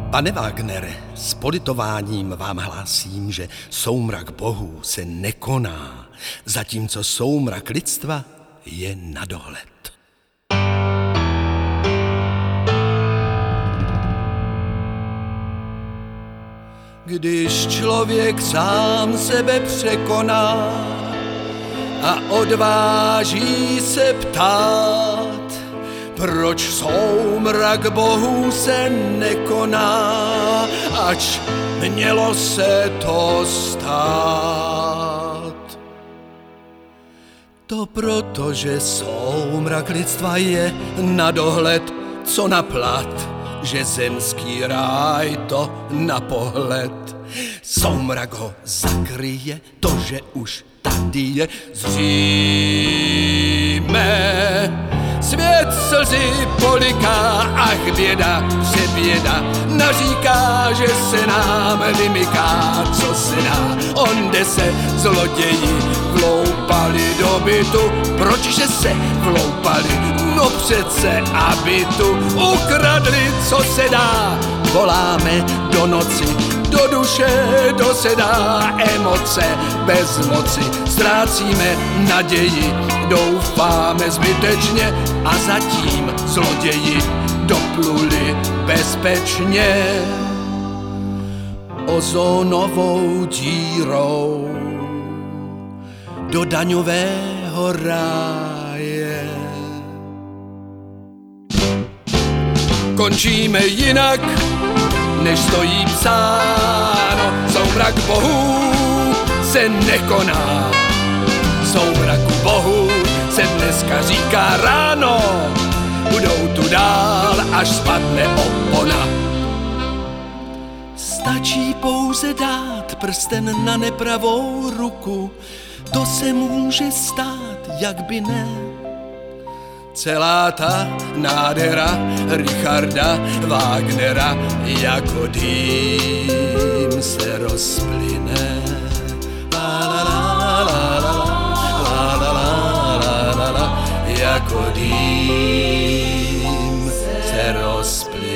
Pane Wagnere, s politováním vám hlásím, že soumrak bohů se nekoná, zatímco soumrak lidstva je na dohled. Když člověk sám sebe překoná a odváží se ptát, proč soumrak bohů se nekoná, ač mělo se to stát. To proto, že soumrak lidstva je na dohled, co na plat, že zemský ráj to na pohled. Soumrak ho zakryje, to, že už tady je zřejmé. Svět slzy poliká, ach běda, přeběda, naříká, že se nám vymyká, co se dá. Onde se zloději vloupali do bytu, pročže se vloupali, no přece, aby tu ukradli, co se dá. Voláme do noci, do duše dosedá emoce, bez moci ztrácíme naději, doufáme zbytečně a zatím zloději dopluli bezpečně ozonovou dírou do daňového ráje. Končíme jinak, než stojí psáno, soumrak bohů se nekoná. Soumraku bohů se dneska říká ráno, budou tu dál, až spadne opona. Stačí pouze dát prsten na nepravou ruku, to se může stát, jak by ne. Celá ta nádhera Richarda Wagnera jako dým se rozplyne. Jako dým se rozplyne.